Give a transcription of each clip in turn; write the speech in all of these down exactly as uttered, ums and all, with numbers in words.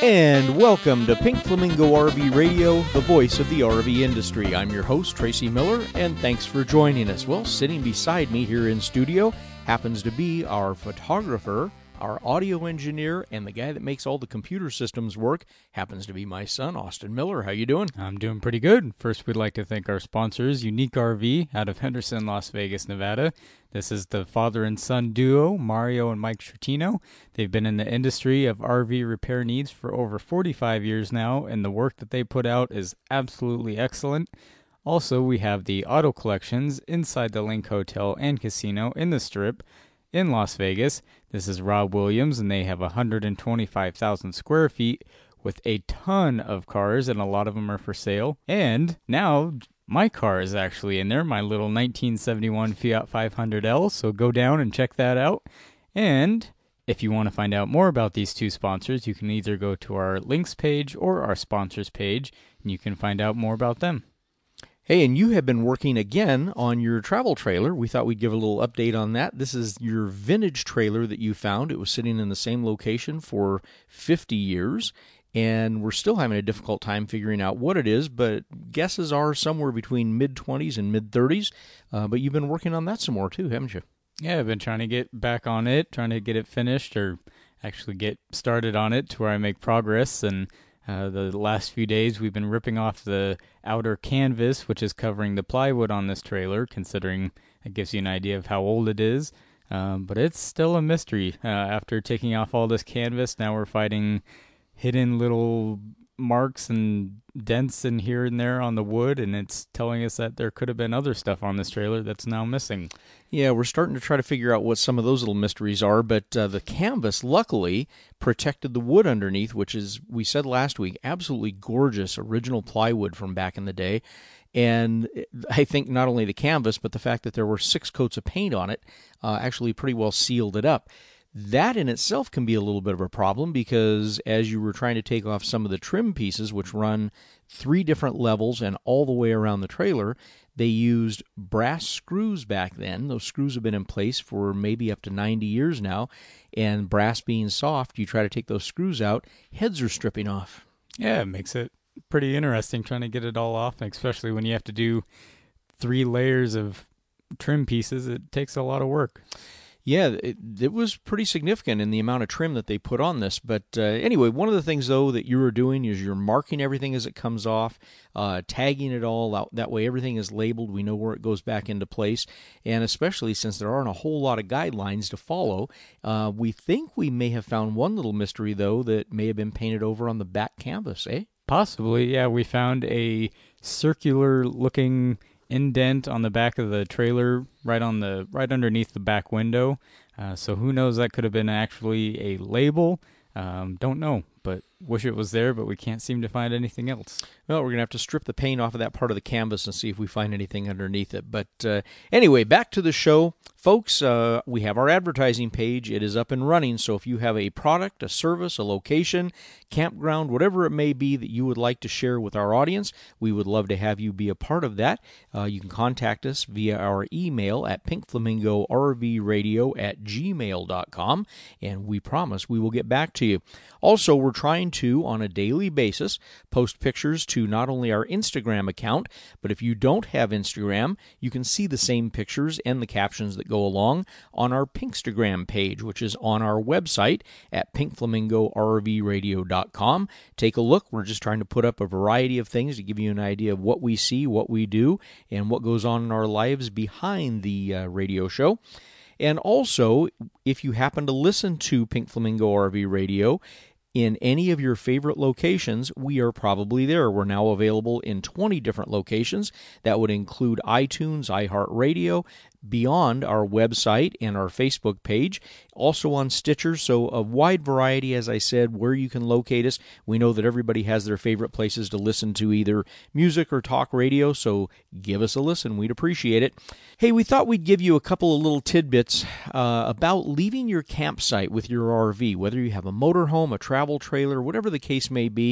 And welcome to Pink Flamingo R V Radio, the voice of the R V industry. I'm your host, Tracy Miller, and thanks for joining us. Well, sitting beside me here in studio happens to be our photographer, our audio engineer, and the guy that makes all the computer systems work happens to be my son, Austin Miller. How you doing? I'm doing pretty good. First, we'd like to thank our sponsors, Unique R V out of Henderson, Las Vegas, Nevada. This is the father and son duo, Mario and Mike Shortino. They've been in the industry of R V repair needs for over forty-five years now, and the work that they put out is absolutely excellent. Also, we have the Auto Collections inside the Link Hotel and Casino in the Strip in Las Vegas. This is Rob Williams, and they have one hundred twenty-five thousand square feet with a ton of cars, and a lot of them are for sale. And now my car is actually in there, my little nineteen seventy-one Fiat five hundred L, so go down and check that out. And if you want to find out more about these two sponsors, you can either go to our links page or our sponsors page, and you can find out more about them. Hey, and you have been working again on your travel trailer. We thought we'd give a little update on that. This is your vintage trailer that you found. It was sitting in the same location for fifty years, and we're still having a difficult time figuring out what it is, but guesses are somewhere between mid-twenties and mid-thirties. Uh, but you've been working on that some more too, haven't you? Yeah, I've been trying to get back on it, trying to get it finished, or actually get started on it to where I make progress. And Uh, the last few days, we've been ripping off the outer canvas, which is covering the plywood on this trailer, considering it gives you an idea of how old it is. Um, but it's still a mystery. Uh, after taking off all this canvas, now we're fighting hidden little marks and dents in here and there on the wood, and it's telling us that there could have been other stuff on this trailer that's now missing. Yeah, we're starting to try to figure out what some of those little mysteries are, but uh, the canvas, luckily, protected the wood underneath, which is, we said last week, absolutely gorgeous original plywood from back in the day. And I think not only the canvas, but the fact that there were six coats of paint on it uh, actually pretty well sealed it up. That in itself can be a little bit of a problem because as you were trying to take off some of the trim pieces, which run three different levels and all the way around the trailer, they used brass screws back then. Those screws have been in place for maybe up to ninety years now, and brass being soft, you try to take those screws out, heads are stripping off. Yeah, it makes it pretty interesting trying to get it all off, especially when you have to do three layers of trim pieces. It takes a lot of work. Yeah, it, it was pretty significant in the amount of trim that they put on this. But uh, anyway, one of the things, though, that you are doing is you're marking everything as it comes off, uh, tagging it all out. That way everything is labeled. We know where it goes back into place. And especially since there aren't a whole lot of guidelines to follow, uh, we think we may have found one little mystery, though, that may have been painted over on the back canvas, eh? Possibly, yeah. We found a circular-looking indent on the back of the trailer, right on the right underneath the back window. Uh, so who knows? That could have been actually a label. Um, don't know, but wish it was there, but we can't seem to find anything else. Well, we're going to have to strip the paint off of that part of the canvas and see if we find anything underneath it. But uh, anyway, back to the show. Folks, uh, we have our advertising page. It is up and running, so if you have a product, a service, a location, campground, whatever it may be that you would like to share with our audience, we would love to have you be a part of that. Uh, you can contact us via our email at pinkflamingorvradio at gmail dot com, and we promise we will get back to you. Also, we're trying to, on a daily basis, post pictures to not only our Instagram account, but if you don't have Instagram, you can see the same pictures and the captions that go along on our Pinkstagram page, which is on our website at pink flamingo r v radio dot com. Take a look. We're just trying to put up a variety of things to give you an idea of what we see, what we do, and what goes on in our lives behind the uh, radio show. And also, if you happen to listen to Pink Flamingo R V Radio in any of your favorite locations, we are probably there. We're now available in twenty different locations. That would include iTunes, iHeartRadio, beyond our website and our Facebook page, also on Stitcher, so a wide variety, as I said, where you can locate us. We know that everybody has their favorite places to listen to either music or talk radio, so give us a listen. We'd appreciate it. Hey, we thought we'd give you a couple of little tidbits uh, about leaving your campsite with your R V, whether you have a motorhome, a travel trailer, whatever the case may be.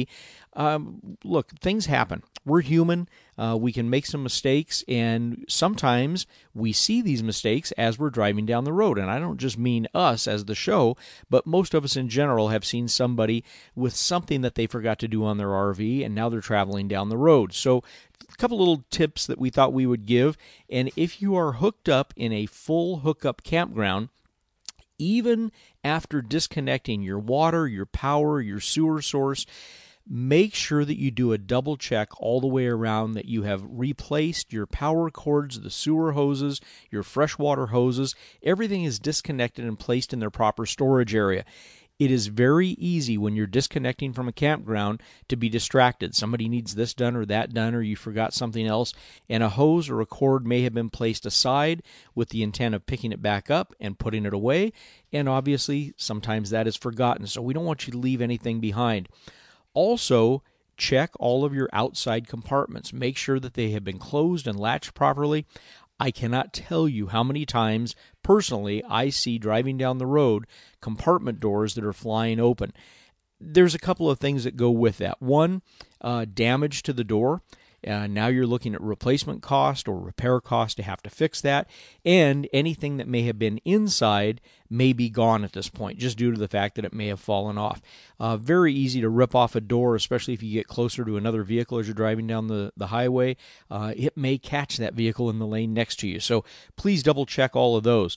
Um, look, things happen. We're human. Uh, we can make some mistakes, and sometimes we see these mistakes as we're driving down the road. And I don't just mean us as the show, but most of us in general have seen somebody with something that they forgot to do on their R V, and now they're traveling down the road. So a couple little tips that we thought we would give. And if you are hooked up in a full hookup campground, even after disconnecting your water, your power, your sewer source, make sure that you do a double check all the way around, that you have replaced your power cords, the sewer hoses, your freshwater hoses. Everything is disconnected and placed in their proper storage area. It is very easy when you're disconnecting from a campground to be distracted. Somebody needs this done or that done, or you forgot something else, and a hose or a cord may have been placed aside with the intent of picking it back up and putting it away, and obviously sometimes that is forgotten, so we don't want you to leave anything behind. Also, check all of your outside compartments. Make sure that they have been closed and latched properly. I cannot tell you how many times, personally, I see driving down the road compartment doors that are flying open. There's a couple of things that go with that. One, uh, damage to the door. Uh, now you're looking at replacement cost or repair cost to have to fix that, and anything that may have been inside may be gone at this point, just due to the fact that it may have fallen off. Uh, very easy to rip off a door, especially if you get closer to another vehicle as you're driving down the, the highway. Uh, it may catch that vehicle in the lane next to you, so please double check all of those.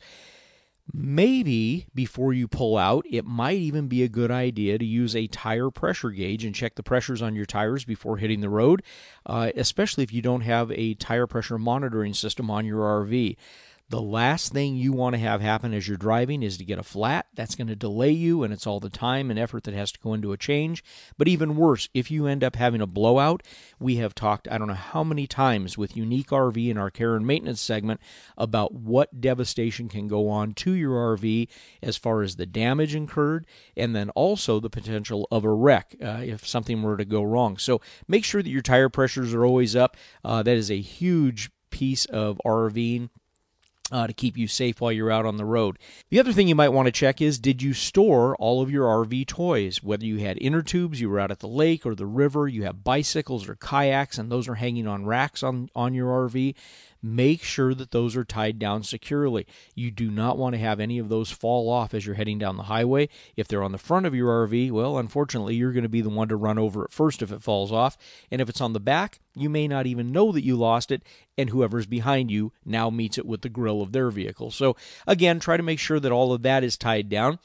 Maybe before you pull out, it might even be a good idea to use a tire pressure gauge and check the pressures on your tires before hitting the road, uh, especially if you don't have a tire pressure monitoring system on your R V. The last thing you want to have happen as you're driving is to get a flat. That's going to delay you, and it's all the time and effort that has to go into a change. But even worse, if you end up having a blowout, we have talked, I don't know how many times with Unique R V in our care and maintenance segment about what devastation can go on to your R V as far as the damage incurred, and then also the potential of a wreck uh, if something were to go wrong. So make sure that your tire pressures are always up. Uh, that is a huge piece of RVing. Uh, to keep you safe while you're out on the road. The other thing you might want to check is, did you store all of your R V toys? Whether you had inner tubes, you were out at the lake or the river, you have bicycles or kayaks, and those are hanging on racks on, on your R V, make sure that those are tied down securely. You do not want to have any of those fall off as you're heading down the highway. If they're on the front of your R V, well, unfortunately, you're going to be the one to run over it first if it falls off. And if it's on the back, you may not even know that you lost it, and whoever's behind you now meets it with the grill of their vehicle. So again, try to make sure that all of that is tied down.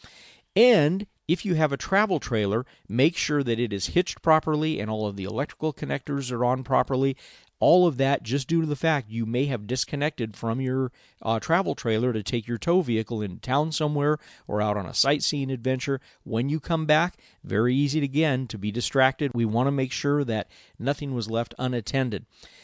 And if you have a travel trailer, make sure that it is hitched properly and all of the electrical connectors are on properly. All of that just due to the fact you may have disconnected from your uh, travel trailer to take your tow vehicle into town somewhere or out on a sightseeing adventure. When you come back, very easy to, again to be distracted. We want to make sure that nothing was left unattended.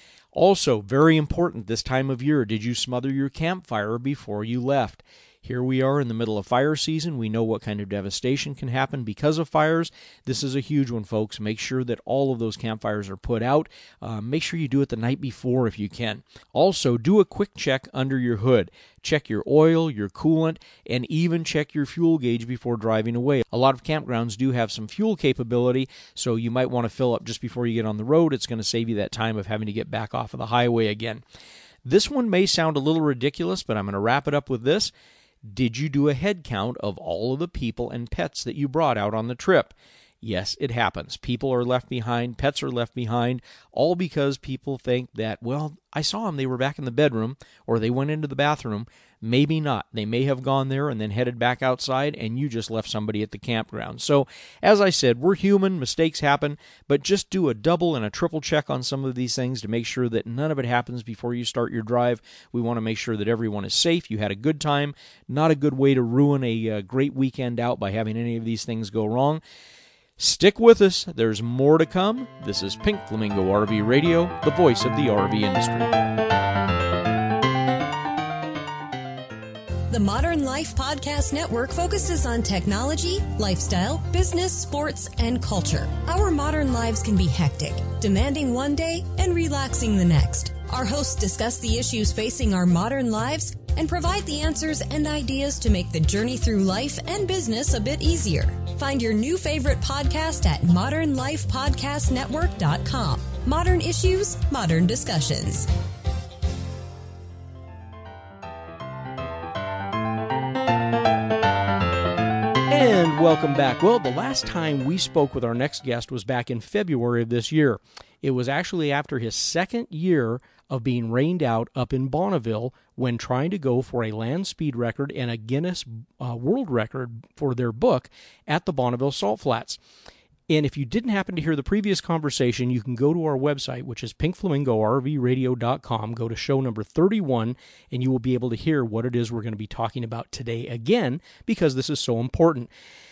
Also, very important this time of year, did you smother your campfire before you left? Here we are in the middle of fire season. We know what kind of devastation can happen because of fires. This is a huge one, folks. Make sure that all of those campfires are put out. Uh, make sure you do it the night before if you can. Also, do a quick check under your hood. Check your oil, your coolant, and even check your fuel gauge before driving away. A lot of campgrounds do have some fuel capability, so you might want to fill up just before you get on the road. It's going to save you that time of having to get back off of the highway again. This one may sound a little ridiculous, but I'm going to wrap it up with this. Did you do a head count of all of the people and pets that you brought out on the trip? Yes, it happens. People are left behind, pets are left behind, all because people think that, well, I saw them, they were back in the bedroom, or they went into the bathroom. Maybe not. They may have gone there and then headed back outside, and you just left somebody at the campground. So, as I said, we're human, mistakes happen, but just do a double and a triple check on some of these things to make sure that none of it happens before you start your drive. We want to make sure that everyone is safe, you had a good time, not a good way to ruin a uh, great weekend out by having any of these things go wrong. Stick with us. There's more to come. This is Pink Flamingo R V Radio, the voice of the R V industry. The Modern Life Podcast Network focuses on technology, lifestyle, business, sports, and culture. Our modern lives can be hectic, demanding one day and relaxing the next. Our hosts discuss the issues facing our modern lives and provide the answers and ideas to make the journey through life and business a bit easier. Find your new favorite podcast at modern life podcast network dot com. Modern issues, modern discussions. And welcome back. Well, the last time we spoke with our next guest was back in February of this year. It was actually after his second year of being rained out up in Bonneville when trying to go for a land speed record and a Guinness uh, World Record for their book at the Bonneville Salt Flats. And if you didn't happen to hear the previous conversation, you can go to our website, which is pink flamingo r v radio dot com, go to show number thirty-one, and you will be able to hear what it is we're going to be talking about today again, because this is so important.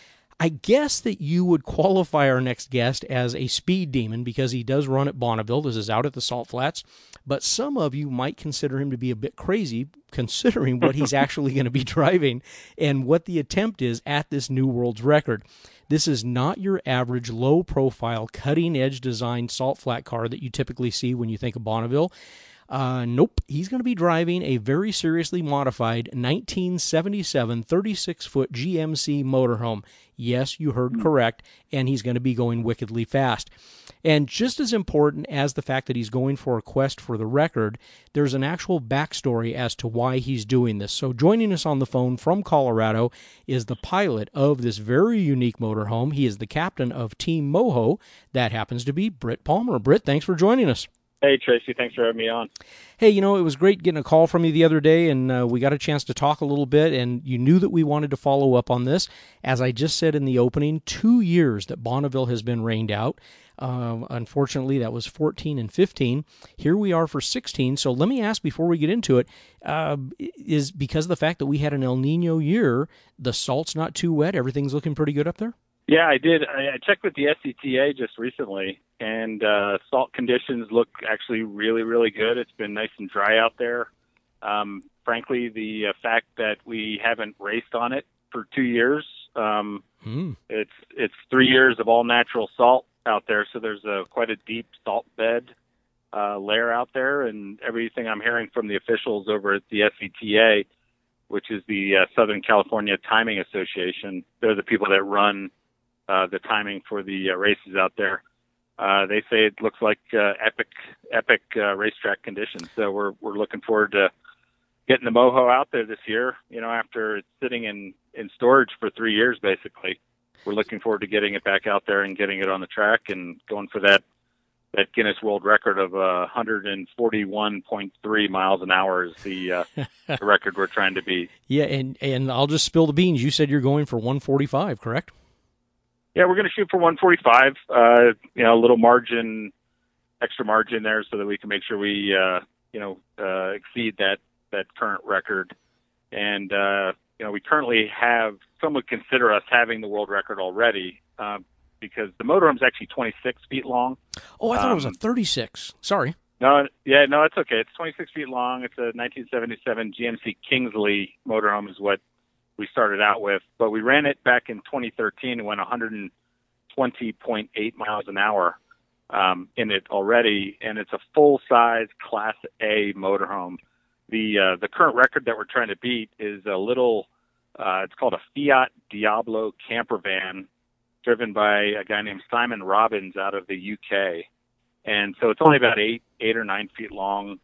I guess that you would qualify our next guest as a speed demon because he does run at Bonneville. This is out at the Salt Flats. But some of you might consider him to be a bit crazy, considering what he's actually going to be driving and what the attempt is at this new world's record. This is not your average low-profile, cutting-edge design salt flat car that you typically see when you think of Bonneville. Uh, nope, he's going to be driving a very seriously modified nineteen seventy-seven thirty-six foot G M C motorhome. Yes, you heard correct, and he's going to be going wickedly fast. And just as important as the fact that he's going for a quest for the record, there's an actual backstory as to why he's doing this. So joining us on the phone from Colorado is the pilot of this very unique motorhome. He is the captain of Team Moho. That happens to be Britt Palmer. Britt, thanks for joining us. Hey, Tracy. Thanks for having me on. Hey, you know, it was great getting a call from you the other day, and uh, we got a chance to talk a little bit, and you knew that we wanted to follow up on this. As I just said in the opening, two years that Bonneville has been rained out. Uh, unfortunately, that was fourteen and fifteen. Here we are for sixteen. So let me ask before we get into it, uh, is because of the fact that we had an El Nino year, the salt's not too wet, everything's looking pretty good up there? Yeah, I did. I, I checked with the S C T A just recently, and uh, salt conditions look actually really, really good. It's been nice and dry out there. Um, frankly, the uh, fact that we haven't raced on it for two years, um, mm. it's it's three years of all natural salt out there, so there's a quite a deep salt bed uh, layer out there, and everything I'm hearing from the officials over at the S C T A, which is the uh, Southern California Timing Association, they're the people that run Uh, the timing for the uh, races out there. Uh, they say it looks like uh, epic, epic uh, racetrack conditions. So we're we're looking forward to getting the Moho out there this year. You know, after it's sitting in, in storage for three years, basically, we're looking forward to getting it back out there and getting it on the track and going for that that Guinness World Record of uh, one forty-one point three miles an hour is the, uh, the record we're trying to beat. Yeah, and and I'll just spill the beans. You said you're going for one forty-five, correct? Yeah, we're going to shoot for one forty-five, uh, you know, a little margin, extra margin there so that we can make sure we, uh, you know, uh, exceed that, that current record. And, uh, you know, we currently have, some would consider us having the world record already uh, because the motorhome's actually twenty-six feet long. Oh, I thought um, it was a thirty-six. Sorry. No, yeah, no, it's okay. It's twenty-six feet long. It's a nineteen seventy-seven G M C Kingsley motorhome is what we started out with, but we ran it back in twenty thirteen and went one twenty point eight miles an hour um, in it already, and it's a full-size Class A motorhome. The uh, the current record that we're trying to beat is a little, uh, it's called a Fiat Diablo camper van, driven by a guy named Simon Robbins out of the U K, and so it's only about eight eight or nine feet long.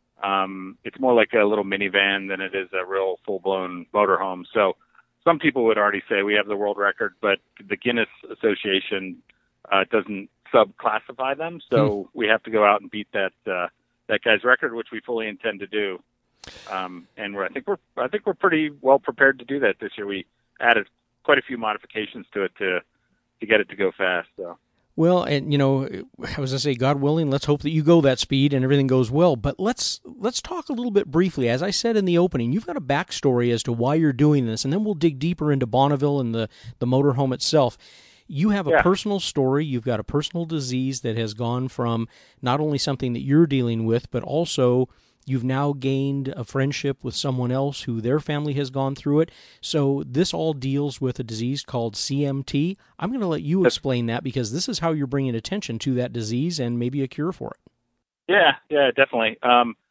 Um, it's more like a little minivan than it is a real full-blown motorhome. So some people would already say we have the world record, but the Guinness Association uh, doesn't sub-classify them. So hmm. we have to go out and beat that uh, that guy's record, which we fully intend to do. Um, and we're, I think we're I think we're pretty well prepared to do that this year. We added quite a few modifications to it to to get it to go fast. So. Well, and, you know, I was going to say, God willing, let's hope that you go that speed and everything goes well. But let's let's talk a little bit briefly. As I said in the opening, you've got a backstory as to why you're doing this, and then we'll dig deeper into Bonneville and the, the motorhome itself. You have a yeah. personal story. You've got a personal disease that has gone from not only something that you're dealing with, but also you've now gained a friendship with someone else who their family has gone through it. So this all deals with a disease called C M T. I'm going to let you explain that because this is how you're bringing attention to that disease and maybe a cure for it. Yeah, yeah, definitely. Um,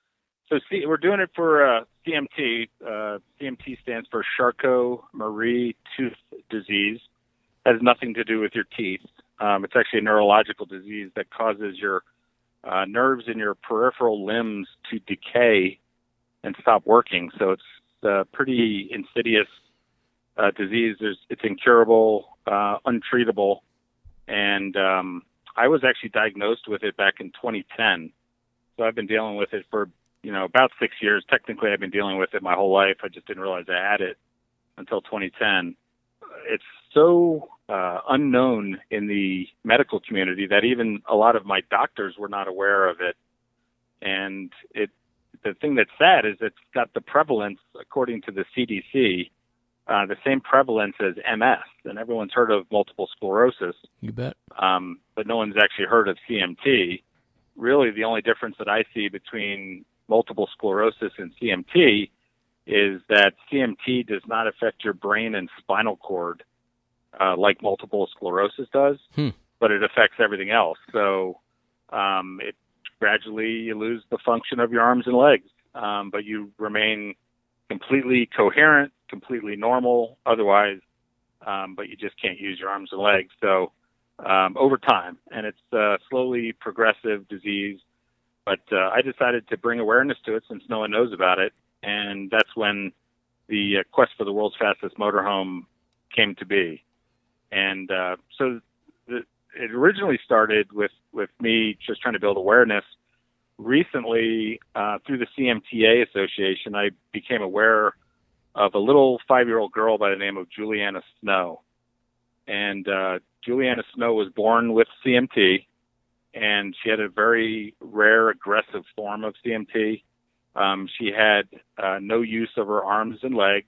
So see, we're doing it for uh, C M T. Uh, C M T stands for Charcot-Marie Tooth Disease. It has nothing to do with your teeth. Um, it's actually a neurological disease that causes your uh, nerves in your peripheral limbs to decay and stop working. So it's a pretty insidious uh, disease. There's, it's incurable, uh, untreatable, and um, I was actually diagnosed with it back in twenty ten. So I've been dealing with it for you know, about six years. Technically, I've been dealing with it my whole life. I just didn't realize I had it until twenty ten. It's so uh, unknown in the medical community that even a lot of my doctors were not aware of it. And it, the thing that's sad is it's got the prevalence, according to the C D C, uh, the same prevalence as M S. And everyone's heard of multiple sclerosis. You bet. Um, but no one's actually heard of C M T. Really, the only difference that I see between multiple sclerosis and C M T is that C M T does not affect your brain and spinal cord uh, like multiple sclerosis does, hmm. but it affects everything else. So um, it gradually you lose the function of your arms and legs, um, but you remain completely coherent, completely normal otherwise, um, but you just can't use your arms and legs. So um, over time, and it's a slowly progressive disease. But uh, I decided to bring awareness to it since no one knows about it, and that's when the uh, quest for the world's fastest motorhome came to be. And uh, so the, it originally started with, with me just trying to build awareness. Recently, uh, through the C M T A Association, I became aware of a little five-year-old girl by the name of Juliana Snow. And uh, Juliana Snow was born with C M T, and she had a very rare, aggressive form of C M T. Um, she had uh, no use of her arms and legs,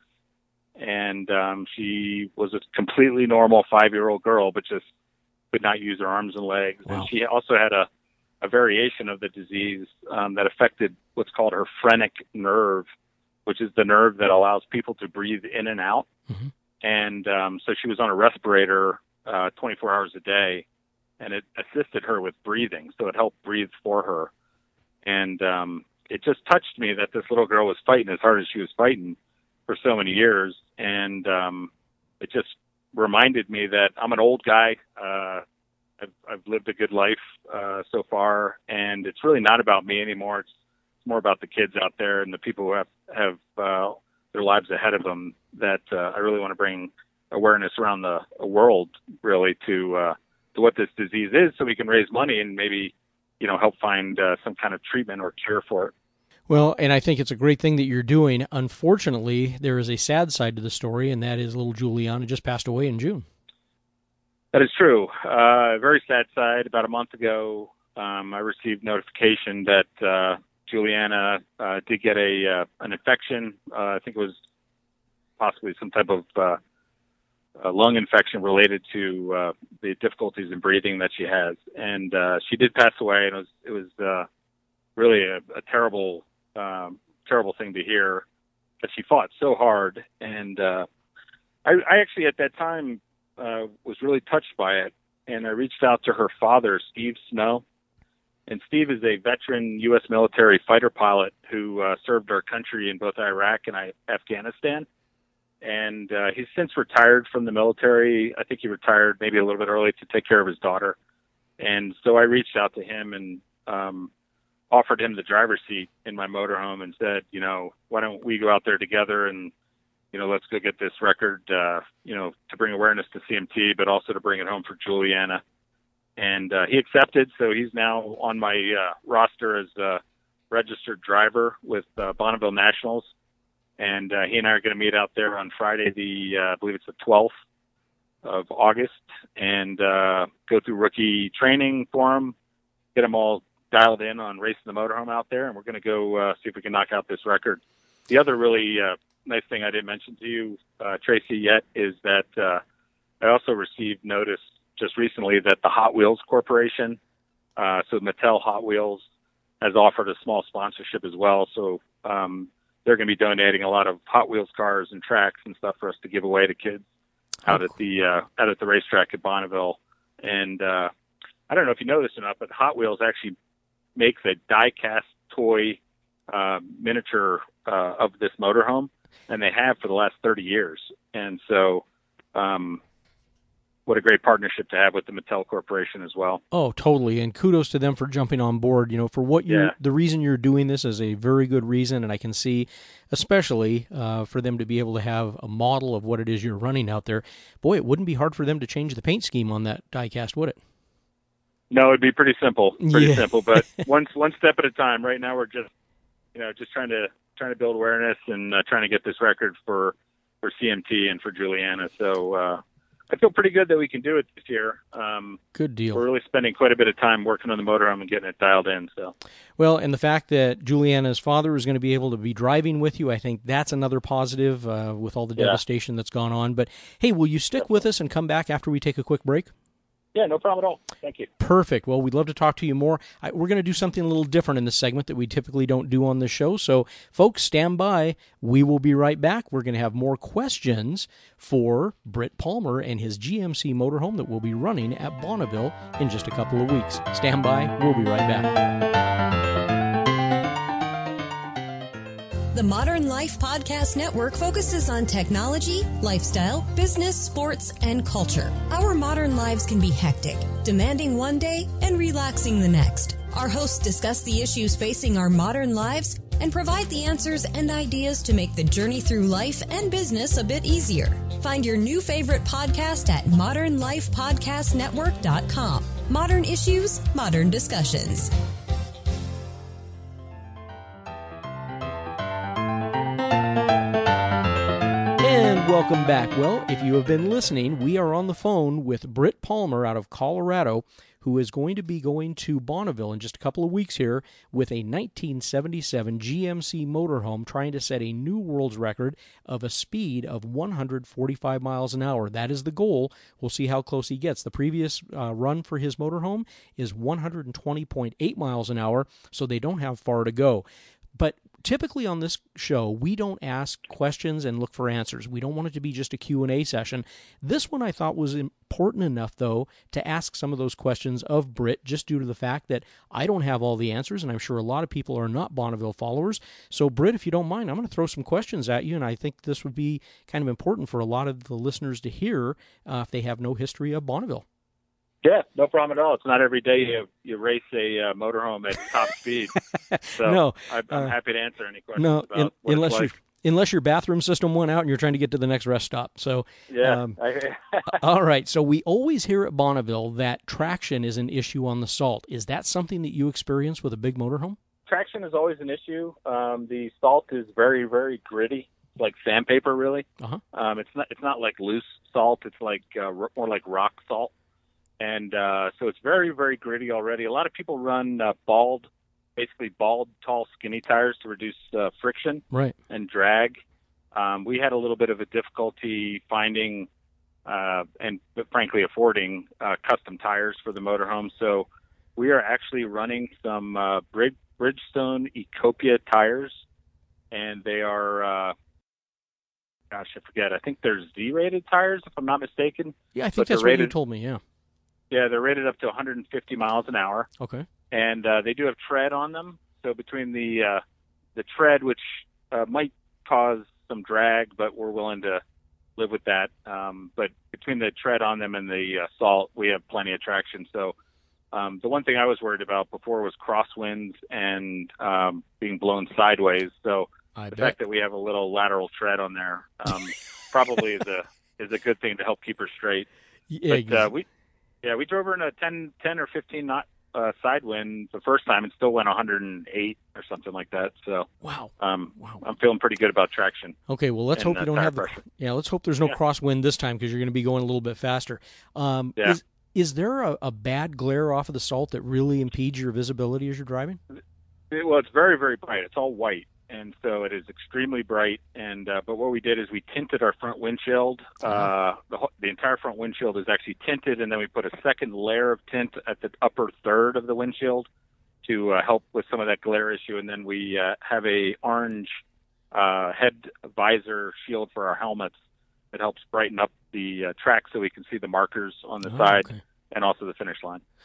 and um, she was a completely normal five-year-old girl, but just could not use her arms and legs. Wow. And she also had a, a variation of the disease um, that affected what's called her phrenic nerve, which is the nerve that allows people to breathe in and out. Mm-hmm. And um, so she was on a respirator uh, twenty-four hours a day, and it assisted her with breathing. So it helped breathe for her. And um, it just touched me that this little girl was fighting as hard as she was fighting for so many years. And um, it just reminded me that I'm an old guy. Uh, I've, I've lived a good life uh, so far, and it's really not about me anymore. It's, it's more about the kids out there and the people who have, have uh, their lives ahead of them that uh, I really want to bring awareness around the world, really, to uh, to what this disease is, so we can raise money and maybe, you know, help find uh, some kind of treatment or cure for it. Well, and I think it's a great thing that you're doing. Unfortunately, there is a sad side to the story, and that is little Juliana just passed away in June. That is true. Uh, very sad side. About a month ago, um, I received notification that uh, Juliana uh, did get a uh, an infection. Uh, I think it was possibly some type of uh, a lung infection related to uh, the difficulties in breathing that she has, and uh, she did pass away. And it was it was uh, really a, a terrible um, terrible thing to hear. But she fought so hard, and uh, I, I actually at that time uh, was really touched by it. And I reached out to her father, Steve Snow, and Steve is a veteran U S military fighter pilot who uh, served our country in both Iraq and I- Afghanistan. And uh, he's since retired from the military. I think he retired maybe a little bit early to take care of his daughter. And so I reached out to him and um, offered him the driver's seat in my motorhome and said, you know, why don't we go out there together and, you know, let's go get this record, uh, you know, to bring awareness to C M T, but also to bring it home for Juliana. And uh, he accepted. So he's now on my uh, roster as a registered driver with uh, Bonneville Nationals. And uh, he and I are going to meet out there on Friday, the uh, I believe it's the twelfth of August, and uh, go through rookie training for him, get them all dialed in on racing the motorhome out there, and we're going to go uh, see if we can knock out this record. The other really uh, nice thing I didn't mention to you, uh, Tracy, yet is that uh, I also received notice just recently that the Hot Wheels Corporation, uh, so Mattel Hot Wheels, has offered a small sponsorship as well. So um, they're going to be donating a lot of Hot Wheels cars and tracks and stuff for us to give away to kids out at the uh, out at the racetrack at Bonneville. And uh, I don't know if you know this or not, but Hot Wheels actually makes a die-cast toy uh, miniature uh, of this motorhome, and they have for the last thirty years. And so, um, what a great partnership to have with the Mattel Corporation as well. Oh, totally. And kudos to them for jumping on board. You know, for what you, Yeah. the reason you're doing this is a very good reason, and I can see, especially uh, for them to be able to have a model of what it is you're running out there. Boy, it wouldn't be hard for them to change the paint scheme on that diecast, would it? No, it'd be pretty simple, pretty Yeah. simple. But one one step at a time. Right now, we're just, you know, just trying to trying to build awareness and uh, trying to get this record for for C M T and for Juliana. So. Uh, I feel pretty good that we can do it this year. Um, Good deal. We're really spending quite a bit of time working on the motorhome and getting it dialed in. So, Well, and the fact that Juliana's father is going to be able to be driving with you, I think that's another positive uh, with all the Yeah. devastation that's gone on. But, hey, will you stick with us and come back after we take a quick break? yeah, no problem at all. Thank you. Perfect. Well, we'd love to talk to you more. I, we're going to do something a little different in this segment that we typically don't do on the show. So, folks, stand by. We will be right back. We're going to have more questions for Britt Palmer and his G M C motorhome that will be running at Bonneville in just a couple of weeks. Stand by. We'll be right back. The Modern Life Podcast Network focuses on technology, lifestyle, business, sports, and culture. Our modern lives can be hectic, demanding one day and relaxing the next. Our hosts discuss the issues facing our modern lives and provide the answers and ideas to make the journey through life and business a bit easier. Find your new favorite podcast at modern life podcast network dot com. Modern issues, modern discussions. And welcome back. Well, if you have been listening, we are on the phone with Britt Palmer out of Colorado, who is going to be going to Bonneville in just a couple of weeks here with a nineteen seventy-seven G M C motorhome, trying to set a new world's record of a speed of one hundred forty-five miles an hour. That is the goal. We'll see how close he gets. The previous uh, run for his motorhome is one hundred twenty point eight miles an hour, so they don't have far to go. But typically on this show, we don't ask questions and look for answers. We don't want it to be just a Q and A session. This one I thought was important enough, though, to ask some of those questions of Britt, just due to the fact that I don't have all the answers, and I'm sure a lot of people are not Bonneville followers. So, Britt, if you don't mind, I'm going to throw some questions at you, and I think this would be kind of important for a lot of the listeners to hear uh, if they have no history of Bonneville. Yeah, no problem at all. It's not every day you you race a uh, motorhome at top speed. So No, I, I'm uh, happy to answer any questions No, about in, what unless it's you like. unless your bathroom system went out and you're trying to get to the next rest stop. So, Yeah. um, I, all right. So we always hear at Bonneville that traction is an issue on the Salt. Is that something that you experience with a big motorhome? traction is always an issue. Um, the salt is very, very gritty, like sandpaper, really. Uh-huh. Um, it's not it's not like loose salt. It's like uh, r- more like rock salt. And uh, so it's very, very gritty already. A lot of people run uh, bald, basically bald, tall, skinny tires to reduce uh, friction Right. and drag. Um, we had a little bit of a difficulty finding uh, and, frankly, affording uh, custom tires for the motorhome. So we are actually running some uh, Brid- Bridgestone Ecopia tires, and they are, uh, gosh, I forget. I think they're Z-rated tires, if I'm not mistaken. Yeah, I But think they're that's what you rated- told me, yeah. Yeah, they're rated up to one hundred fifty miles an hour, Okay. and uh, they do have tread on them. So between the uh, the tread, which uh, might cause some drag, but we're willing to live with that. Um, but between the tread on them and the uh, salt, we have plenty of traction. So um, the one thing I was worried about before was crosswinds and um, being blown sideways. So I the bet. fact that we have a little lateral tread on there um, probably is a is a good thing to help keep her straight. Yeah, But uh, we, yeah, we drove her in a ten, ten or fifteen knot uh, side wind the first time and still went one hundred eight or something like that. So wow. um, Wow. I'm feeling pretty good about traction. Okay, well, let's and, hope uh, you don't tire have the, pressure. yeah. Let's hope there's no Yeah. crosswind this time because you're going to be going a little bit faster. Um, Yeah. Is is there a, a bad glare off of the salt that really impedes your visibility as you're driving? It- well, it's very, very bright. It's all white, and so it is extremely bright. And uh, but what we did is we tinted our front windshield. Uh, the, whole- the entire front windshield is actually tinted, and then we put a second layer of tint at the upper third of the windshield to uh, help with some of that glare issue. And then we uh, have a orange uh, head visor shield for our helmets that helps brighten up the uh, track so we can see the markers on the Oh, side okay. and also the finish line.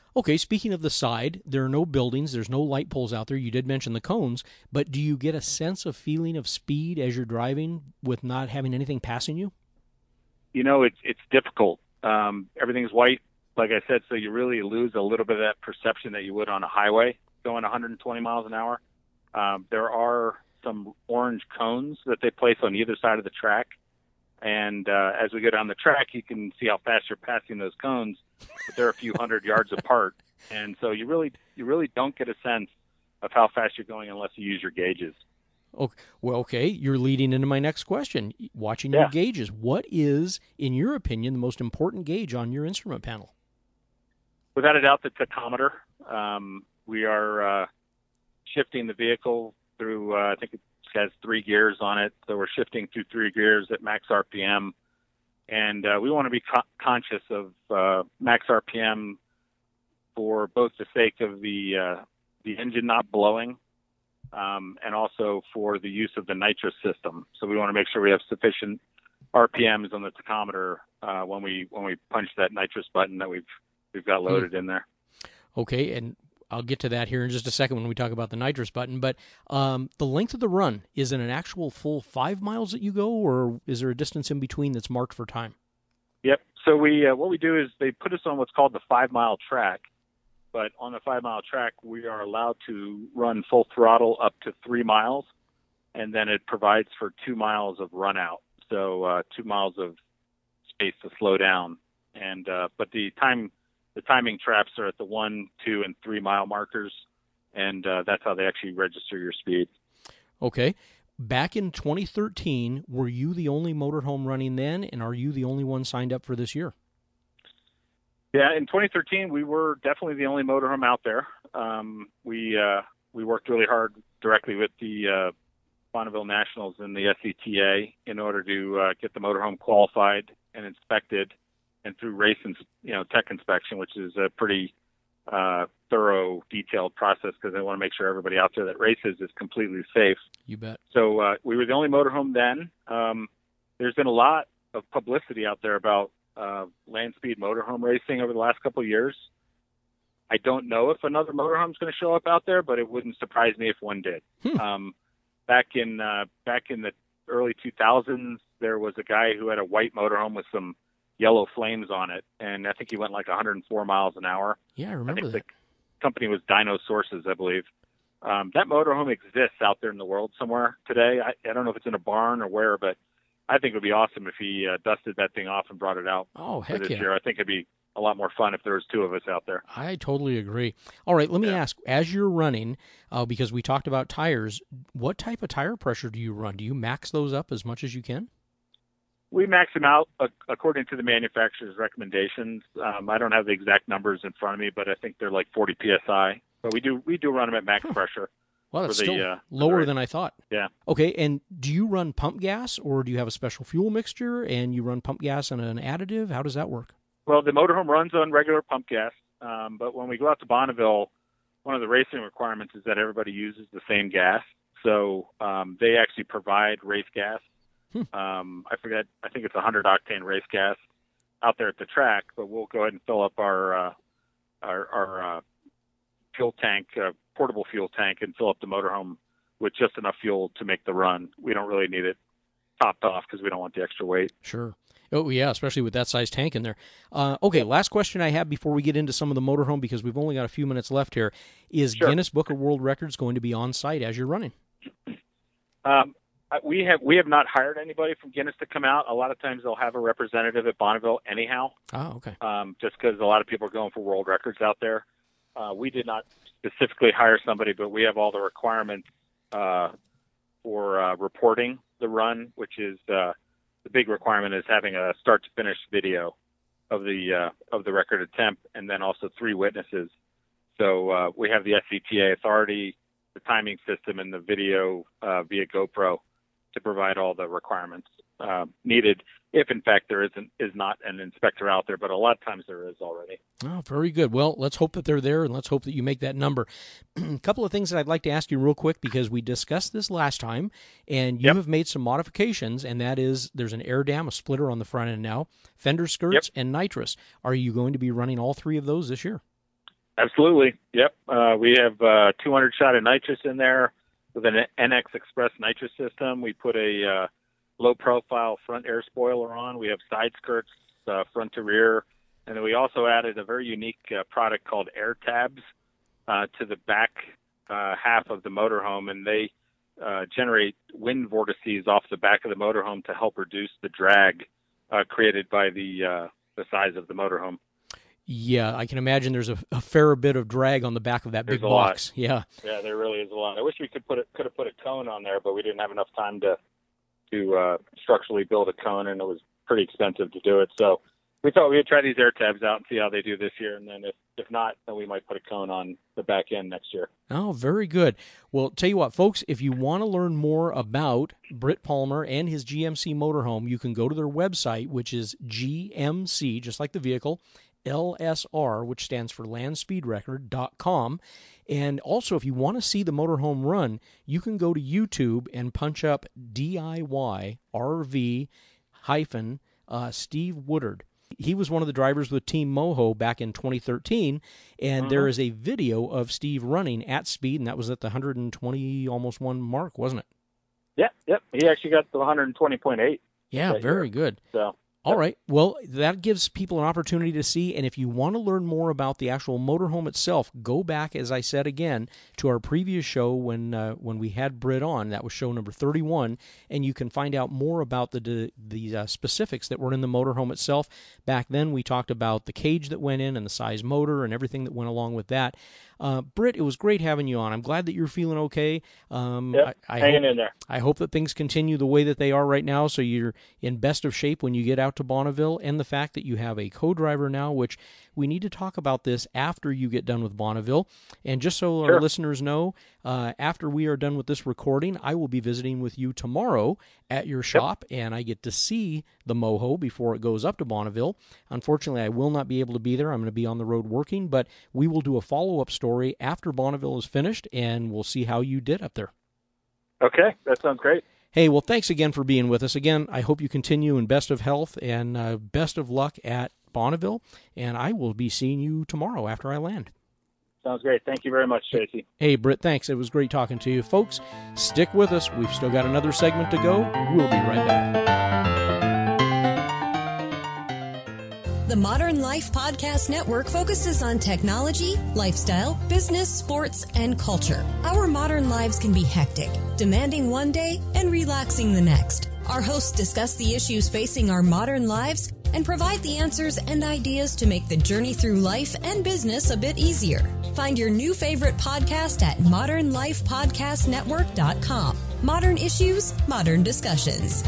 Okay, speaking of the side, there are no buildings, there's no light poles out there. You did mention the cones, but do you get a sense of feeling of speed as you're driving with not having anything passing you? You know, it's it's difficult. Um, everything's white, like I said, so you really lose a little bit of that perception that you would on a highway going one hundred twenty miles an hour. Um, there are some orange cones that they place on either side of the track. And uh, as we go down the track, you can see how fast you're passing those cones, but they're a few hundred yards apart. And so you really you really don't get a sense of how fast you're going unless you use your gauges. Okay. Well, okay, you're leading into my next question. Watching Yeah. your gauges, what is, in your opinion, the most important gauge on your instrument panel? Without a doubt, the tachometer. Um, we are uh, shifting the vehicle through, uh, I think it has three gears on it, so we're shifting through three gears at max R P M. And uh, we want to be co- conscious of uh, max R P M for both the sake of the uh, the engine not blowing, um, and also for the use of the nitrous system. So we want to make sure we have sufficient R P Ms on the tachometer uh, when we when we punch that nitrous button that we've we've got loaded in there. Okay, and I'll get to that here in just a second when we talk about the nitrous button. But um, the length of the run, is it an actual full five miles that you go, or is there a distance in between that's marked for time? Yep. So we uh, what we do is they put us on what's called the five mile track. But on the five mile track, we are allowed to run full throttle up to three miles, and then it provides for two miles of run out. So uh, two miles of space to slow down. And uh, but the time the timing traps are at the one, two, and three mile markers, and uh, that's how they actually register your speed. Okay. Back in twenty thirteen, were you the only motorhome running then, and are you the only one signed up for this year? Yeah, in twenty thirteen, we were definitely the only motorhome out there. Um, we uh, we worked really hard directly with the uh, Bonneville Nationals and the S C T A in order to uh, get the motorhome qualified and inspected, and through race and you know tech inspection, which is a pretty uh, thorough, detailed process because they want to make sure everybody out there that races is completely safe. You bet. So uh, we were the only motorhome then. Um, there's been a lot of publicity out there about uh, land speed motorhome racing over the last couple of years. I don't know if another motorhome is going to show up out there, but it wouldn't surprise me if one did. Hmm. Um, back in uh, back in the early two thousands, there was a guy who had a white motorhome with some yellow flames on it, and I think he went like one hundred four miles an hour. Yeah, I I remember think that. the company was Dino Sources, I believe. Um, that motorhome exists out there in the world somewhere today. I, I don't know if it's in a barn or where, but I think it would be awesome if he uh, dusted that thing off and brought it out Oh, for heck this yeah. year. I think it'd be a lot more fun if there was two of us out there. I totally agree. All right, let me Yeah. ask, as you're running, uh, because we talked about tires, what type of tire pressure do you run? Do you max those up as much as you can? We max them out uh, according to the manufacturer's recommendations. Um, I don't have the exact numbers in front of me, but I think they're like forty P S I. But we do we do run them at max pressure. Well, that's For the, still uh, for the lower race. than I thought. Yeah. Okay, and do you run pump gas, or do you have a special fuel mixture, and you run pump gas and an additive? How does that work? Well, the motorhome runs on regular pump gas, um, but when we go out to Bonneville, one of the racing requirements is that everybody uses the same gas. So um, they actually provide race gas. Hmm. Um, I forget, I think it's one hundred octane race gas out there at the track, but we'll go ahead and fill up our uh, our, our uh, fuel tank, uh, portable fuel tank, and fill up the motorhome with just enough fuel to make the run. We don't really need it topped off because we don't want the extra weight. Sure. Oh, yeah, especially with that size tank in there. Uh, okay, last question I have before we get into some of the motorhome, because we've only got a few minutes left here. Is Sure. Guinness Book of World Records going to be on site as you're running? Um, we have we have not hired anybody from Guinness to come out. A lot of times they'll have a representative at Bonneville anyhow, Oh, okay. um, just because a lot of people are going for world records out there. Uh, we did not specifically hire somebody, but we have all the requirements uh, for uh, reporting the run, which is uh, the big requirement is having a start to finish video of the uh, of the record attempt, and then also three witnesses. So uh, we have the S C T A authority, the timing system, and the video uh, via GoPro to provide all the requirements uh, needed if, in fact, there isn't is not an inspector out there. But a lot of times there is already. Oh, very good. Well, let's hope that they're there, and let's hope that you make that number. A couple of things that I'd like to ask you real quick, because we discussed this last time, and you Yep. have made some modifications, and that is there's an air dam, a splitter on the front end now, fender skirts, Yep. and nitrous. Are you going to be running all three of those this year? Absolutely. Yep. Uh, we have uh, two hundred shot of nitrous in there with an N X Express nitrous system. We put a uh, low-profile front air spoiler on. We have side skirts, uh, front to rear. And then we also added a very unique uh, product called Air Tabs uh, to the back uh, half of the motorhome, and they uh, generate wind vortices off the back of the motorhome to help reduce the drag uh, created by the uh, the size of the motorhome. Yeah, I can imagine there's a, a fair bit of drag on the back of that There's big a box. lot. Yeah. Yeah, there really is a lot. I wish we could put it, could have put a cone on there, but we didn't have enough time to to uh, structurally build a cone, and it was pretty expensive to do it. So we thought we would try these air tabs out and see how they do this year, and then if, if not, then we might put a cone on the back end next year. Oh, very good. Well, tell you what, folks, if you want to learn more about Britt Palmer and his G M C motorhome, you can go to their website, which is G M C, just like the vehicle, L S R, which stands for Land Speed Record dot com. And also, if you want to see the motorhome run, you can go to YouTube and punch up D I Y R V hyphen uh, Steve Woodard. He was one of the drivers with Team Moho back in twenty thirteen, and Uh-huh. there is a video of Steve running at speed, and that was at the one hundred twenty, almost one mark, wasn't it? Yep, yep. He actually got to one twenty point eight. Yeah, that very year. good. So. All right. Well, that gives people an opportunity to see. And if you want to learn more about the actual motorhome itself, go back, as I said again, to our previous show when uh, when we had Britt on. That was show number thirty-one. And you can find out more about the the uh, specifics that were in the motorhome itself. Back then, we talked about the cage that went in and the size motor and everything that went along with that. Uh, Britt, it was great having you on. I'm glad that you're feeling okay. Um, Yep, I, I hanging hope, in there. I hope that things continue the way that they are right now, so you're in best of shape when you get out to Bonneville, and the fact that you have a co-driver now, which we need to talk about this after you get done with Bonneville. And just so Sure. our listeners know, uh, after we are done with this recording, I will be visiting with you tomorrow at your shop, yep. and I get to see the Moho before it goes up to Bonneville. Unfortunately, I will not be able to be there. I'm going to be on the road working, but we will do a follow-up story after Bonneville is finished, and we'll see how you did up there. Okay, that sounds great. Hey, well, thanks again for being with us. Again, I hope you continue in best of health and uh, best of luck at Bonneville, and I will be seeing you tomorrow after I land. Sounds great. Thank you very much, Tracy. Hey, Britt, thanks. It was great talking to you. Folks, stick with us. We've still got another segment to go. We'll be right back. The Modern Life Podcast Network focuses on technology, lifestyle, business, sports, and culture. Our modern lives can be hectic, demanding one day and relaxing the next. Our hosts discuss the issues facing our modern lives and provide the answers and ideas to make the journey through life and business a bit easier. Find your new favorite podcast at modern life podcast network dot com. Modern issues, modern discussions.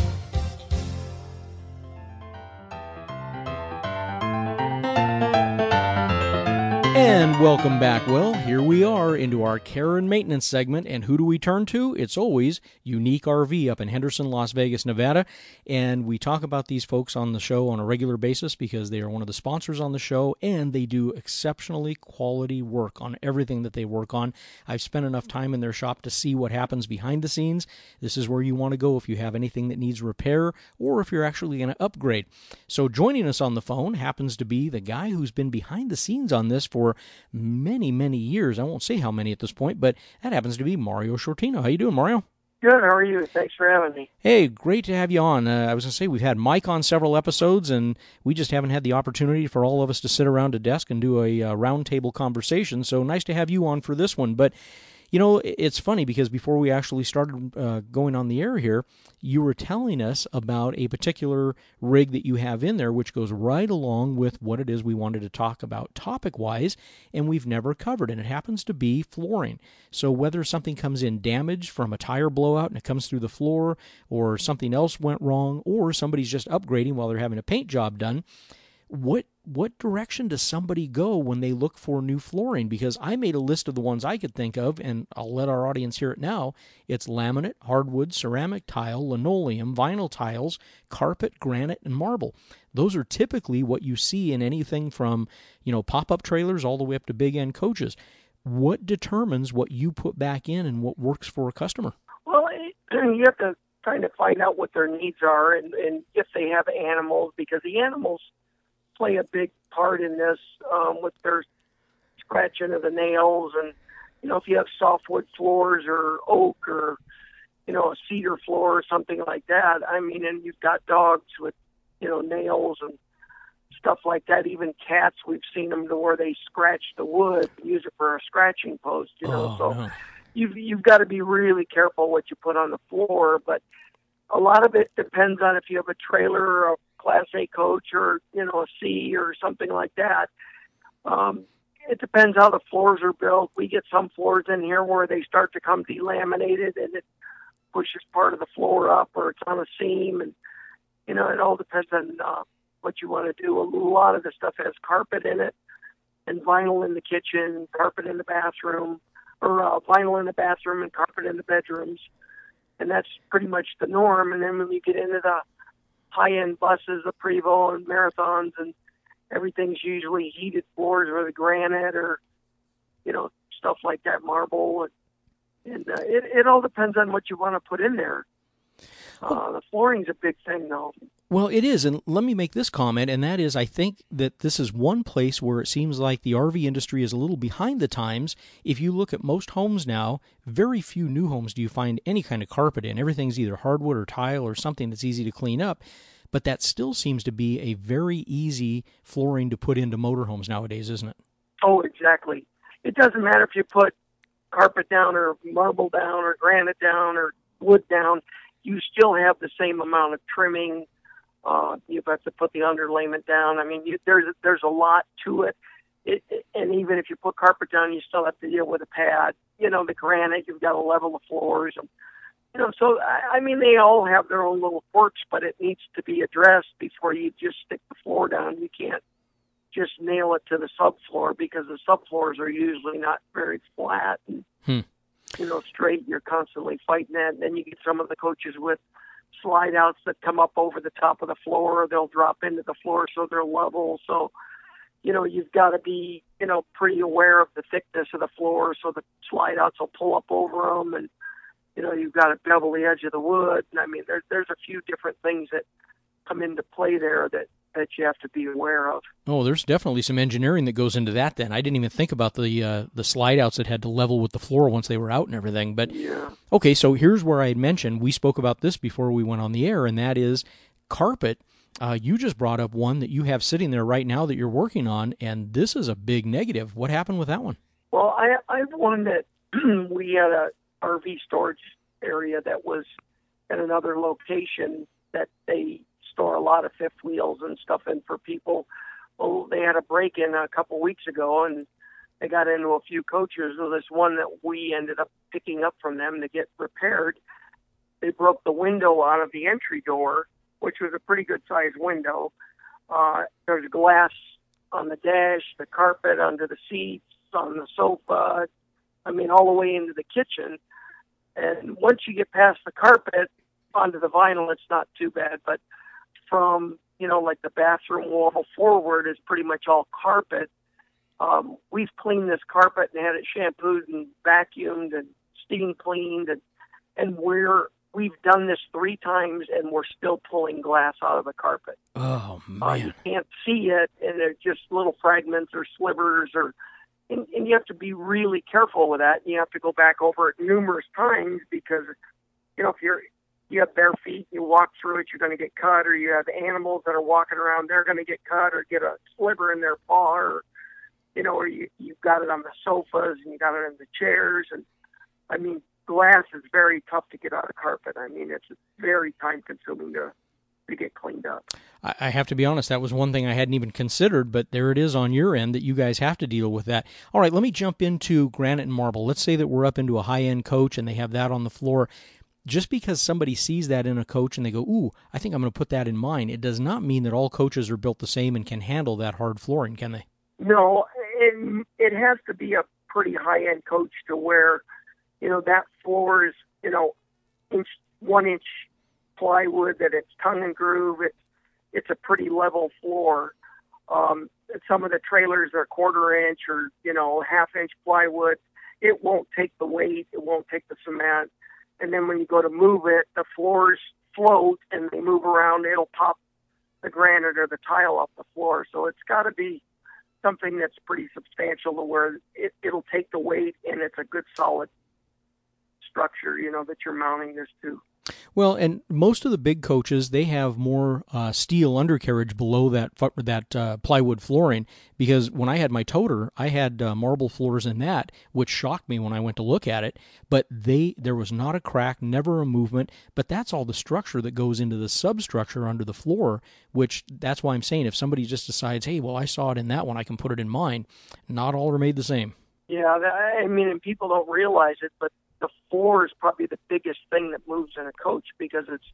And welcome back. Well, here we are into our care and maintenance segment. And who do we turn to? It's always Unique R V up in Henderson, Las Vegas, Nevada. And we talk about these folks on the show on a regular basis because they are one of the sponsors on the show, and they do exceptionally quality work on everything that they work on. I've spent enough time in their shop to see what happens behind the scenes. This is where you want to go if you have anything that needs repair or if you're actually going to upgrade. So joining us on the phone happens to be the guy who's been behind the scenes on this for many, many years. I won't say how many at this point, but that happens to be Mario Shortino. How you doing, Mario? Good. How are you? Thanks for having me. Hey, great to have you on. Uh, I was going to say, we've had Mike on several episodes, and we just haven't had the opportunity for all of us to sit around a desk and do a uh, roundtable conversation, so nice to have you on for this one. But, you know, it's funny because before we actually started uh, going on the air here, you were telling us about a particular rig that you have in there, which goes right along with what it is we wanted to talk about topic-wise, and we've never covered, and it happens to be flooring. So whether something comes in damaged from a tire blowout and it comes through the floor, or something else went wrong, or somebody's just upgrading while they're having a paint job done, what what direction does somebody go when they look for new flooring? Because I made a list of the ones I could think of, and I'll let our audience hear it now. It's laminate, hardwood, ceramic tile, linoleum, vinyl tiles, carpet, granite, and marble. Those are typically what you see in anything from, you know, pop-up trailers all the way up to big-end coaches. What determines what you put back in and what works for a customer? Well, you have to kind of find out what their needs are and, and if they have animals, because the animals play a big part in this um, with their scratching of the nails. And, you know, if you have softwood floors or oak or, you know, a cedar floor or something like that, I mean, and you've got dogs with, you know, nails and stuff like that. Even cats, we've seen them to where they scratch the wood, use it for a scratching post, you know. Oh, so no. you've, you've got to be really careful what you put on the floor. But a lot of it depends on if you have a trailer or a Class A coach or, you know, a C or something like that. Um, it depends how the floors are built. We get some floors in here where they start to come delaminated and it pushes part of the floor up, or it's on a seam. And, you know, it all depends on uh, what you want to do. A lot of the stuff has carpet in it and vinyl in the kitchen, carpet in the bathroom, or uh, vinyl in the bathroom and carpet in the bedrooms. And that's pretty much the norm. And then when you get into the high-end buses, the Prevost and Marathons, and everything's usually heated floors or the granite or, you know, stuff like that, marble. And, and uh, it, it all depends on what you want to put in there. Uh, the flooring's a big thing, though. Well, it is, and let me make this comment, and that is I think that this is one place where it seems like the R V industry is a little behind the times. If you look at most homes now, very few new homes do you find any kind of carpet in. Everything's either hardwood or tile or something that's easy to clean up, but that still seems to be a very easy flooring to put into motorhomes nowadays, isn't it? Oh, exactly. It doesn't matter if you put carpet down or marble down or granite down or wood down, you still have the same amount of trimming. Uh, you have to put the underlayment down. I mean, you, there's there's a lot to it. It, it. And even if you put carpet down, you still have to deal with a pad. You know, the granite, you've got to level the floors. And, you know, so, I, I mean, they all have their own little quirks, but it needs to be addressed before you just stick the floor down. You can't just nail it to the subfloor because the subfloors are usually not very flat and, hmm. you know, straight. You're constantly fighting that. And then you get some of the coaches with slide outs that come up over the top of the floor, or they'll drop into the floor so they're level. So, you know, you've got to be, you know, pretty aware of the thickness of the floor so the slide outs will pull up over them. And, you know, you've got to bevel the edge of the wood. And I mean, there's, there's a few different things that come into play there that, that you have to be aware of. Oh, there's definitely some engineering that goes into that then. I didn't even think about the uh, the slide outs that had to level with the floor once they were out and everything. But yeah. Okay, so here's where I had mentioned, we spoke about this before we went on the air, and that is carpet. Uh, you just brought up one that you have sitting there right now that you're working on, and this is a big negative. What happened with that one? Well, I I have one that we had a R V storage area that was at another location that they store a lot of fifth wheels and stuff in for people. Well, they had a break-in a couple weeks ago, and they got into a few coaches. So this one that we ended up picking up from them to get repaired, they broke the window out of the entry door, which was a pretty good-sized window. Uh, there's glass on the dash, the carpet, under the seats, on the sofa, I mean, all the way into the kitchen. And once you get past the carpet onto the vinyl, it's not too bad. But from, you know, like the bathroom wall forward is pretty much all carpet. Um, we've cleaned this carpet and had it shampooed and vacuumed and steam cleaned. And, and we're, we've done this three times and we're still pulling glass out of the carpet. Oh, man. Uh, you can't see it, and they're just little fragments or slivers, or and, and you have to be really careful with that. And you have to go back over it numerous times because, you know, if you're you have bare feet, you walk through it, you're going to get cut, or you have animals that are walking around, they're going to get cut or get a sliver in their paw, or, you know, or you, you've got it on the sofas and you got it in the chairs. And I mean, glass is very tough to get out of carpet. I mean, it's very time consuming to, to get cleaned up. I, I have to be honest, that was one thing I hadn't even considered, but there it is on your end that you guys have to deal with that. All right, let me jump into granite and marble. Let's say that we're up into a high-end coach and they have that on the floor. Just because somebody sees that in a coach and they go, ooh, I think I'm going to put that in mine, it does not mean that all coaches are built the same and can handle that hard flooring, can they? No, it, it has to be a pretty high-end coach to where, you know, that floor is, you know, inch, one-inch plywood, that it's tongue and groove. It's, it's a pretty level floor. Um, some of the trailers are quarter-inch or, you know, half-inch plywood. It won't take the weight. It won't take the cement. And then when you go to move it, the floors float and they move around. It'll pop the granite or the tile off the floor. So it's got to be something that's pretty substantial to where it, it'll take the weight and it's a good solid structure, you know, that you're mounting this to. Well, and most of the big coaches, they have more uh, steel undercarriage below that that uh, plywood flooring, because when I had my toter, I had uh, marble floors in that, which shocked me when I went to look at it. But they there was not a crack, never a movement, but that's all the structure that goes into the substructure under the floor, which that's why I'm saying if somebody just decides, hey, well, I saw it in that one, I can put it in mine, not all are made the same. Yeah, that, I mean, and people don't realize it, but the floor is probably the biggest thing that moves in a coach, because it's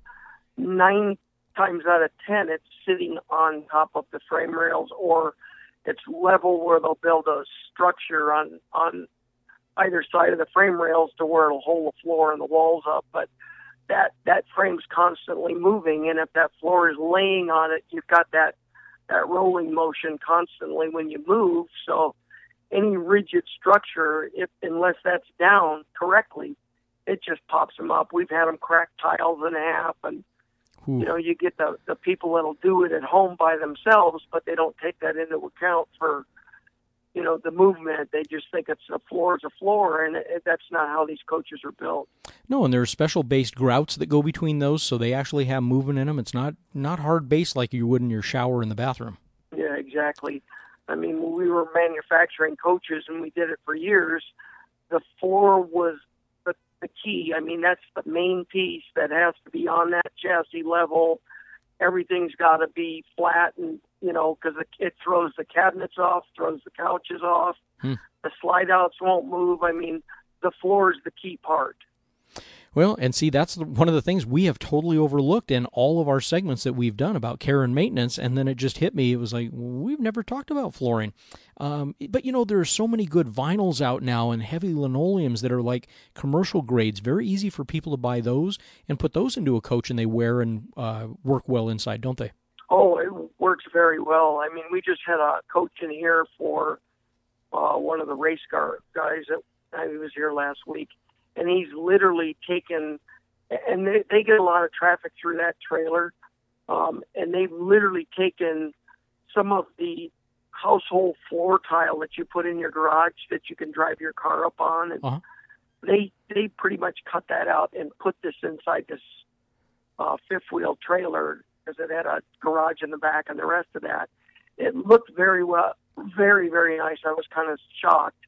nine times out of ten, it's sitting on top of the frame rails, or it's level where they'll build a structure on, on either side of the frame rails to where it'll hold the floor and the walls up. But that, that frame's constantly moving, and if that floor is laying on it, you've got that, that rolling motion constantly when you move. So any rigid structure, if unless that's down correctly, it just pops them up. We've had them crack tiles in half, and Ooh. you know, you get the the people that'll do it at home by themselves, but they don't take that into account for, you know, the movement. They just think it's a floor is a floor, and it, that's not how these coaches are built. No, and there are special based grouts that go between those, so they actually have movement in them. It's not not hard based like you would in your shower in the bathroom. Yeah, exactly. I mean, when we were manufacturing coaches, and we did it for years, the floor was the, the key. I mean, that's the main piece that has to be on that chassis level. Everything's got to be flat, and, you know, because it, it throws the cabinets off, throws the couches off. Hmm. The slide-outs won't move. I mean, the floor is the key part. Well, and see, that's one of the things we have totally overlooked in all of our segments that we've done about care and maintenance, and then it just hit me. It was like, we've never talked about flooring. Um, but, you know, there are so many good vinyls out now and heavy linoleums that are like commercial grades. Very easy for people to buy those and put those into a coach, and they wear and uh, work well inside, don't they? Oh, it works very well. I mean, we just had a coach in here for uh, one of the race car guys that uh, he was here last week. And he's literally taken, and they, they get a lot of traffic through that trailer, um, and they've literally taken some of the household floor tile that you put in your garage that you can drive your car up on, and uh-huh. they they pretty much cut that out and put this inside this uh, fifth wheel trailer, because it had a garage in the back and the rest of that. It looked very well, very, very nice. I was kind of shocked,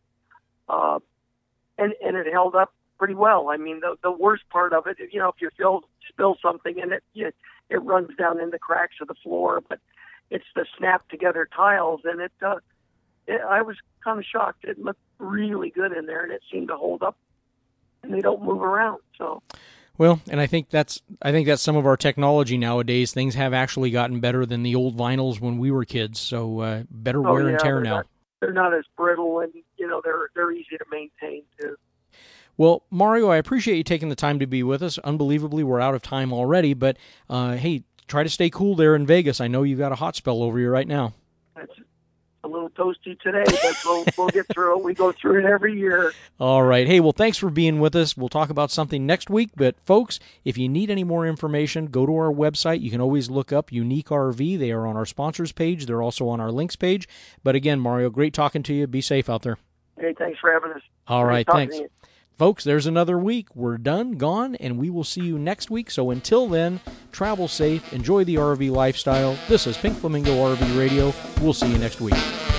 uh, and and it held up pretty well. I mean, the the worst part of it, you know, if you spill spill something in it, you, it runs down in the cracks of the floor. But it's the snap together tiles, and it, uh, it I was kind of shocked. It looked really good in there, and it seemed to hold up, and they don't move around. So. Well, and I think that's I think that's some of our technology nowadays. Things have actually gotten better than the old vinyls when we were kids. So uh, better oh, wear yeah, and tear now. Not, they're not as brittle, and you know they're they're easy to maintain too. Well, Mario, I appreciate you taking the time to be with us. Unbelievably, we're out of time already, but uh, hey, try to stay cool there in Vegas. I know you've got a hot spell over you right now. It's a little toasty today, but we'll, we'll get through it. We go through it every year. All right. Hey, well, thanks for being with us. We'll talk about something next week, but folks, if you need any more information, go to our website. You can always look up Unique R V. They are on our sponsors page. They're also on our links page. But again, Mario, great talking to you. Be safe out there. Hey, thanks for having us. All right. Thanks. Folks, there's another week. We're done, gone, and we will see you next week. So until then, travel safe, enjoy the R V lifestyle. This is Pink Flamingo R V Radio. We'll see you next week.